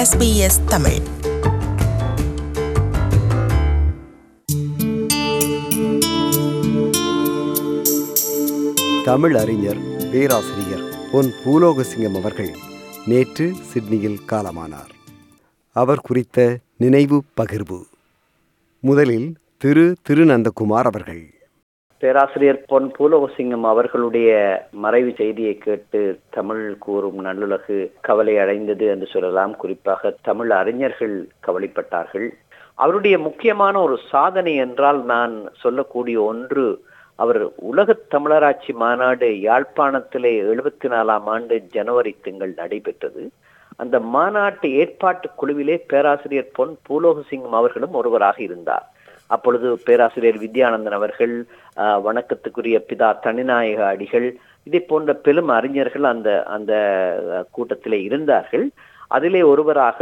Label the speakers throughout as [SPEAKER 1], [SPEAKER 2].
[SPEAKER 1] SBS Tamil.
[SPEAKER 2] Tamil அறிஞர் பேராசிரியர் பொன் பூலோகசிங்கம் அவர்கள் நேற்று சிட்னியில் காலமானார். அவர் குறித்த நினைவு பகிர்வு. முதலில் திருநந்தகுமார் அவர்கள்.
[SPEAKER 3] பேராசிரியர் பொன் பூலோகசிங்கம் அவர்களுடைய மறைவு செய்தியை கேட்டு தமிழ் கூறும் நல்லுலகு கவலை அடைந்தது என்று சொல்லலாம். குறிப்பாக தமிழ் அறிஞர்கள் கவலைப்பட்டார்கள். அவருடைய முக்கியமான ஒரு சாதனை என்றால் நான் சொல்லக்கூடிய ஒன்று, அவர் உலக தமிழராட்சி மாநாடு யாழ்ப்பாணத்திலே 74ஆம் ஆண்டு ஜனவரி திங்கள் நடைபெற்றது. அந்த மாநாட்டு ஏற்பாட்டு குழுவிலே பேராசிரியர் பொன் பூலோகசிங்கம் அவர்களும் ஒருவராக இருந்தார். அப்பொழுது பேராசிரியர் வித்யானந்தன் அவர்கள், வணக்கத்துக்குரிய பிதா தனிநாயக அடிகள், இதை போன்ற பெரும் அறிஞர்கள் அந்த கூட்டத்திலே இருந்தார்கள். அதிலே ஒருவராக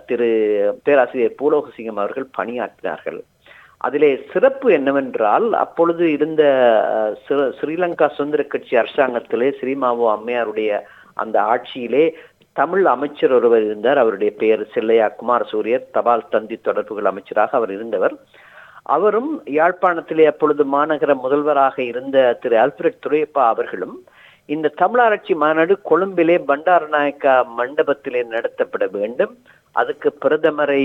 [SPEAKER 3] பேராசிரியர் பூலோகசிங்கம் அவர்கள் பணியாற்றினார்கள். அதிலே சிறப்பு என்னவென்றால், அப்பொழுது இருந்த ஸ்ரீலங்கா சுதந்திர கட்சி அரசாங்கத்திலே ஸ்ரீமாவோ அம்மையாருடைய அந்த ஆட்சியிலே தமிழ் அமைச்சர் ஒருவர் இருந்தார். அவருடைய பெயர் செல்லையா குமாரசூரியர். தபால் தந்தி தொடர்புகள் அமைச்சராக அவர் இருந்தவர். அவரும் யாழ்ப்பாணத்திலே அப்பொழுது மாநகர முதல்வராக இருந்த திரு அல்ஃபிரட் துரையப்பா அவர்களும் இந்த தமிழராட்சி மாநாடு கொழும்பிலே பண்டாரநாயக்கா மண்டபத்திலே நடத்தப்பட வேண்டும், அதுக்கு பிரதமரை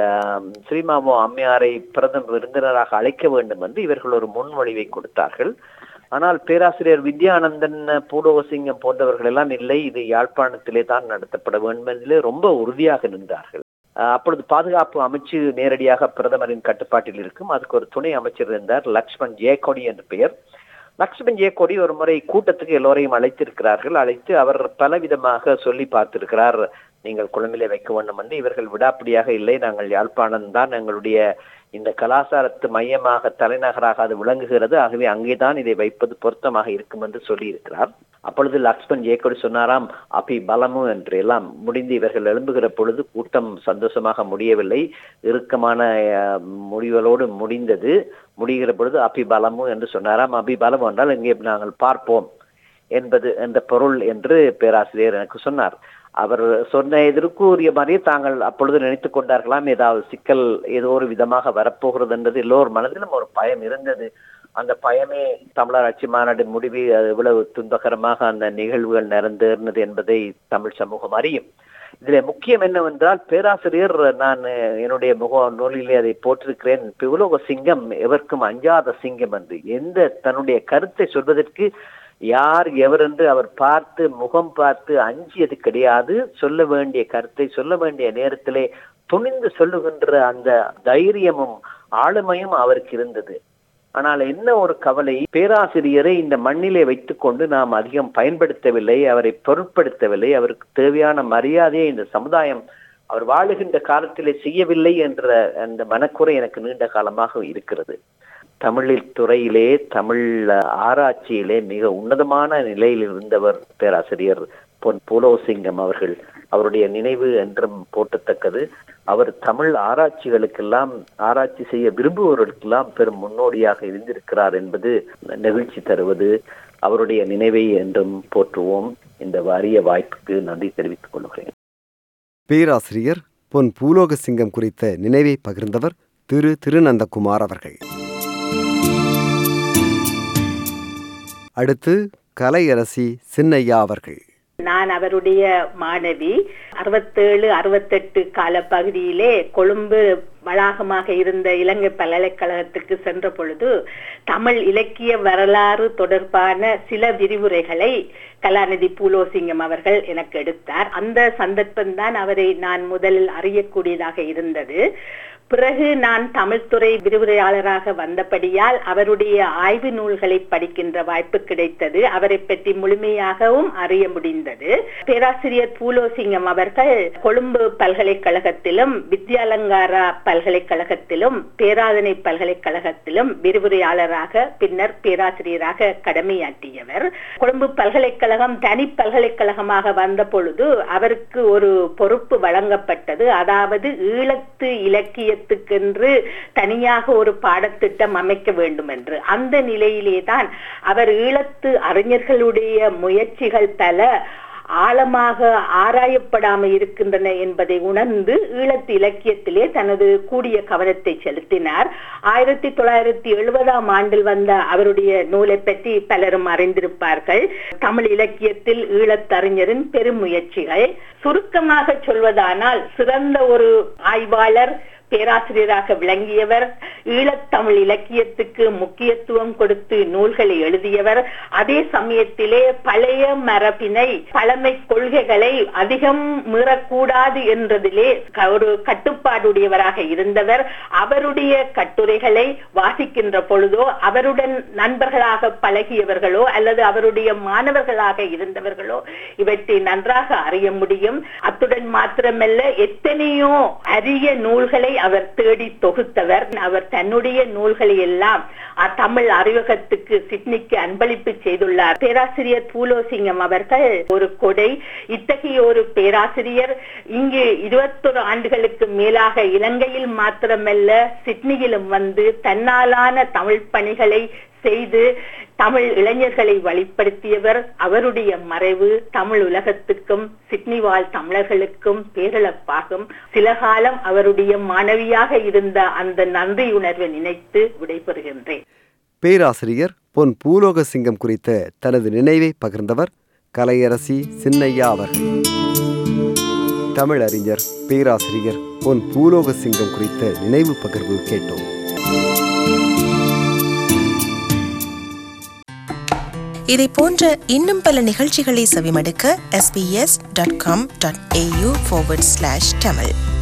[SPEAKER 3] ஸ்ரீமாவோ அம்மையாரை பிரதம விருந்தினராக அழைக்க வேண்டும் என்று இவர்கள் ஒரு முன்மொழிவை கொடுத்தார்கள். ஆனால் பேராசிரியர் வித்யானந்தன், பூலோகசிங்கம் போன்றவர்கள் எல்லாம் இல்லை, இது யாழ்ப்பாணத்திலே தான் நடத்தப்பட வேண்டும் என்பதிலே ரொம்ப உறுதியாக நின்றார்கள். அப்பொழுது பாதுகாப்பு அமைச்சு நேரடியாக பிரதமரின் கட்டுப்பாட்டில் இருக்கும். அதுக்கு ஒரு துணை அமைச்சர் இருந்தார், லக்ஷ்மண் ஜேகோடி என்று பெயர். லக்ஷ்மண் ஜேகோடி ஒரு முறை கூட்டத்துக்கு எல்லோரையும் அழைத்து அவர் பலவிதமாக சொல்லி பார்த்திருக்கிறார், நீங்கள் கொழும்பிலே வைக்க வேண்டும் என்று. இவர்கள் விடாப்பிடியாக இல்லை, நாங்கள் யாழ்ப்பாணம் தான் எங்களுடைய இந்த கலாச்சாரத்து மையமாக தலைநகராக அது விளங்குகிறது, ஆகவே அங்கேதான் இதை வைப்பது பொருத்தமாக இருக்கும் என்று சொல்லி இருக்கிறார். அப்பொழுது லக்ஷ்மண் ஜேகோடி சொன்னாராம், அபி பலமு என்று. எல்லாம் முடிந்து இவர்கள் எழும்புகிற பொழுது கூட்டம் சந்தோஷமாக முடியவில்லை, இறுக்கமான முடிவுகளோடு முடிகிற பொழுது அபி பலமு என்று சொன்னாராம். அபி பலமு என்றால் இங்கே நாங்கள் பார்ப்போம் என்பது என்ற பொருள் என்று பேராசிரியர் எனக்கு சொன்னார். அவர் சொன்ன எதிர்க்குரிய மாதிரியே தாங்கள் அப்பொழுது நினைத்துக் கொண்டார்களாம், ஏதாவது சிக்கல் ஏதோ ஒரு விதமாக வரப்போகிறது என்றது எல்லோர் மனதிலும் ஒரு பயம் இருந்தது. அந்த பயமே தமிழராட்சி மாநாடு முடிவு எவ்வளவு துன்பகரமாக அந்த நிகழ்வுகள் நடந்தது என்பதை தமிழ் சமூகம் அறியும். இதுல முக்கியம் என்னவென்றால், பேராசிரியர், நான் என்னுடைய நூலிலே அதை போட்டிருக்கிறேன், பூலோகசிங்கம் எவருக்கும் அஞ்சாத சிங்கம் என்று. தன்னுடைய கருத்தை சொல்வதற்கு யார் எவர் என்று அவர் முகம் பார்த்து அஞ்சியது கிடையாது. சொல்ல வேண்டிய கருத்தை சொல்ல வேண்டிய நேரத்திலே துணிந்து சொல்லுகின்ற அந்த தைரியமும் ஆளுமையும் அவருக்கு இருந்தது. ஆனால் என்ன ஒரு கவலை, பேராசிரியரை இந்த மண்ணிலே வைத்துக் கொண்டு நாம் அதிகம் பயன்படுத்தவில்லை, அவரை பொருட்படுத்தவில்லை, அவருக்கு தேவையான மரியாதையை இந்த சமுதாயம் அவர் வாழுகின்ற காலத்திலே செய்யவில்லை என்ற அந்த மனக்குறை எனக்கு நீண்ட காலமாக இருக்கிறது. தமிழில் துறையிலே, தமிழ் ஆராய்ச்சியிலே மிக உன்னதமான நிலையில் இருந்தவர் பேராசிரியர் பொன் பூலோகசிங்கம் அவர்கள். அவருடைய நினைவு என்றும் போற்றத்தக்கது. அவர் தமிழ் ஆராய்ச்சிகளுக்கெல்லாம், ஆராய்ச்சி செய்ய விரும்புவோர்களுக்கெல்லாம் பெரும் முன்னோடியாக இருந்திருக்கிறார் என்பது நெகிழ்ச்சி தருவது. அவருடைய நினைவை என்றும் போற்றுவோம். இந்த அரிய வாய்ப்புக்கு நன்றி தெரிவித்துக் கொள்கிறேன்.
[SPEAKER 2] பேராசிரியர் பொன் பூலோகசிங்கம் குறித்த நினைவை பகிர்ந்தவர் திருநந்தகுமார் அவர்கள். அடுத்து கலையரசி சின்னையா அவர்கள்.
[SPEAKER 4] நான் அவருடைய மாணவி. 67, 68 கால பகுதியிலே கொழும்பு வளாகமாக இருந்த இலங்கை பல்கலைக்கழகத்துக்கு சென்ற பொழுது தமிழ் இலக்கிய வரலாறு தொடர்பான சில விரிவுரைகளை கலாநிதி பூலோகசிங்கம் அவர்கள் எனக்கு எடுத்தார். அந்த சந்தர்ப்பம்தான் அவரை நான் முதலில் அறியக்கூடியதாக இருந்தது. பிறகு நான் தமிழ்துறை விரிவுரையாளராக வந்தபடியால் அவருடைய ஆய்வு நூல்களை படிக்கின்ற வாய்ப்பு கிடைத்தது. அவரை பற்றி முழுமையாகவும் அறிய முடிந்தது. பேராசிரியர் பூலோகசிங்கம் அவர்கள் கொழும்பு பல்கலைக்கழகத்திலும், வித்யாலங்காரா பல்கலைக்கழகத்திலும், பேராதனை பல்கலைக்கழகத்திலும் விரிவுரையாளராக பின்னர் பேராசிரியராக கடமையாற்றியவர். கொழும்பு பல்கலைக்கழகம் தனி பல்கலைக்கழகமாக வந்த பொழுது அவருக்கு ஒரு பொறுப்பு வழங்கப்பட்டது. அதாவது ஈழத்து இலக்கிய என்று தனியாக ஒரு பாடத்திட்டம் அமைக்க வேண்டும் என்று. அந்த நிலையிலேதான் அவர் ஈழத்து அறிஞர்களுடைய முயற்சிகள் பல ஆழமாக ஆராயப்படாமல் இருக்கின்றன என்பதை உணர்ந்து ஈழத்து இலக்கியத்திலே தனது கூடிய கவனத்தை செலுத்தினார். 1970 ஆண்டில் வந்த அவருடைய நூலை பற்றி பலரும் அறிந்திருப்பார்கள். தமிழ் இலக்கியத்தில் ஈழத்தறிஞரின் பெருமுயற்சிகள். சுருக்கமாக சொல்வதானால் சிறந்த ஒரு ஆய்வாளர், பேராசிரியராக விளங்கியவர், ஈழத்தமிழ் இலக்கியத்துக்கு முக்கியத்துவம் கொடுத்து நூல்களை எழுதியவர், அதே சமயத்திலே பழைய மரபினை, பழமை கொள்கைகளை அதிகம் மீறக்கூடாது என்றதிலே ஒரு கட்டுப்பாடுடையவராக இருந்தவர். அவருடைய கட்டுரைகளை வாசிக்கின்ற பொழுதோ, அவருடன் நண்பர்களாக பழகியவர்களோ அல்லது அவருடைய மாணவர்களாக இருந்தவர்களோ இவற்றை நன்றாக அறிய முடியும். அத்துடன் மாத்திரமல்ல, எத்தனையோ அரிய நூல்களை அவர் தேடி தொகுத்தவர். அவர் தன்னுடைய நூல்களை எல்லாம் தமிழ் அறிவகத்துக்கு சிட்னிக்கு அன்பளிப்பு செய்துள்ளார். பேராசிரியர் பூலோசிங்கம் அவர்கள் ஒரு கொடை. இத்தகைய ஒரு பேராசிரியர் இங்கு 21 ஆண்டுகளுக்கு மேலாக இலங்கையில் மாத்திரமல்ல சிட்னியிலும் வந்து தன்னாலான தமிழ் பணிகளை செய்து தமிழ் இளைஞர்களை வழிப்படுத்தியவர். அவருடைய மறைவு தமிழ் உலகத்துக்கும் சிட்னி வாழ் தமிழர்களுக்கும் பேரிழப்பாகும். சில காலம் அவருடைய மாணவியாக இருந்த அந்த நன்றியுணர்வை நினைத்து விடைபெறுகின்றேன்.
[SPEAKER 2] பேராசிரியர் பொன் பூலோகசிங்கம் குறித்த தனது நினைவை பகிர்ந்தவர் கலையரசி சின்னையா அவர்கள். தமிழறிஞர் பேராசிரியர் பொன் பூலோகசிங்கம் குறித்த நினைவு பகிர்வு கேட்டோம்.
[SPEAKER 1] இதை போன்ற இன்னும் பல நிகழ்ச்சிகளை செவிமடுக்க sbs.com.au/tamil